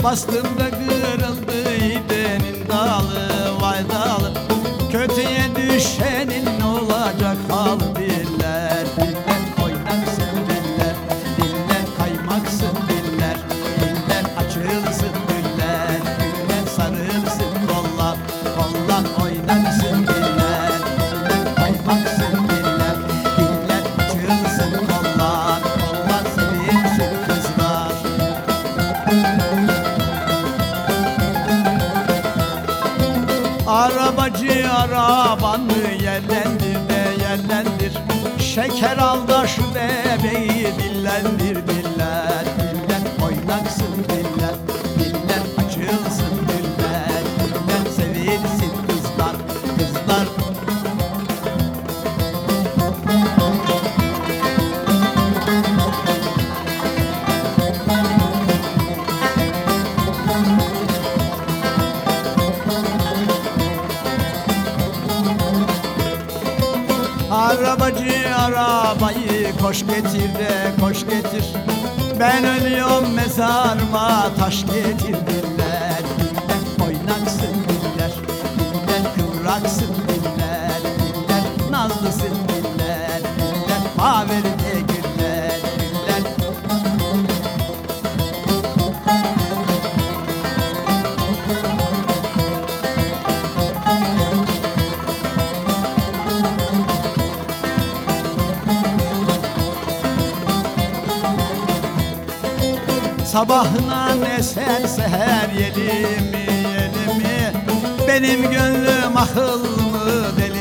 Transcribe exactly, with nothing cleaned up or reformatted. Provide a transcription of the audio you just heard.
Bastım da kırıldı iğnenin dalı, vay dalı. Kötüye düşenin olacak hal diller. Diller oynaksın diller, diller kaymaksın diller. Diller açılsın diller, diller sarılsın kollar. Kollar oynaksın diller, diller kaymaksın diller. Diller açılsın kollar, kollar sevinsin kızlar. Arabacı arabanı yerlendir de yerlendir. Şeker al da şu bebeği dillendir diller. Diller oynaksın diller, diller açılsın diller. Diller sevilsin kızlar, kızlar. Arabacı arabayı koş getir de koş getir. Ben ölüyorum mezarıma taş getir diller. Diller oynaksın diller, diller kıvraksın diller. Diller nazlısın diller, diller maverde güller, diller. Sabahına eser seher yelimi yelimi. Benim gönlüm akıl mı deli